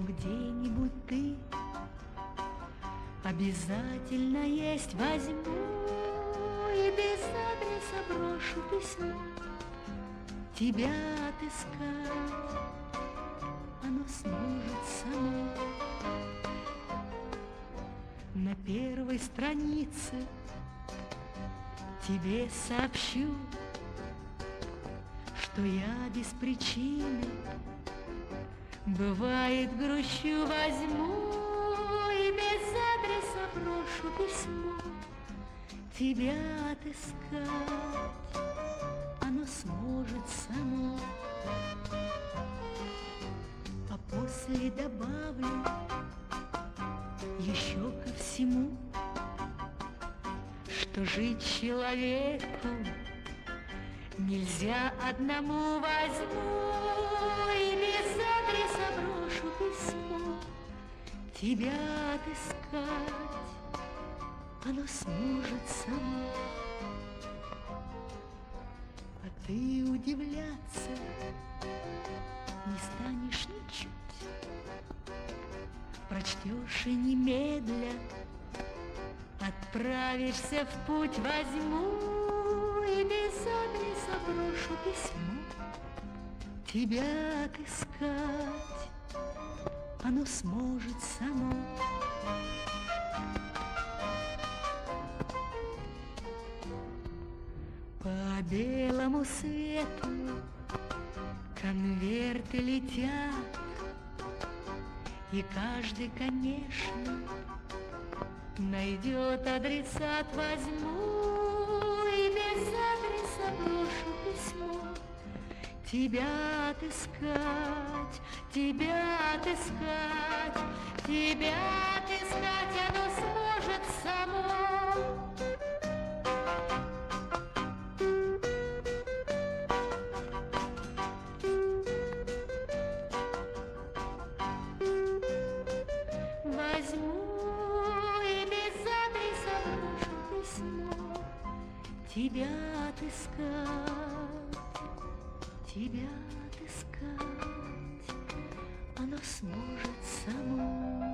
где-нибудь ты обязательно есть возьму и без адреса брошу письмо. Тебя отыскать оно сможет само. На первой странице тебе сообщу, что я без причины бывает грущу. Возьму и без адреса брошу письмо. Тебя отыскать оно сможет само. А после добавлю еще ко всему, что жить человеку нельзя одному. Возьму и без адреса брошу письмо. Тебя отыскать оно сможет само. А ты удивляться не станешь ничуть. Прочтешь и немедля отправишься в путь. Возьму и без адреса брошу письмо. Тебя отыскать оно сможет само. По белому свету конверты летят, и каждый, конечно, найдет адресат. Возьму и без адреса брошу письмо. Тебя отыскать, тебя отыскать, тебя отыскать оно сможет само. Возьму и без адреса брошу письмо. Тебя отыскать, тебя отыскать оно сможет само.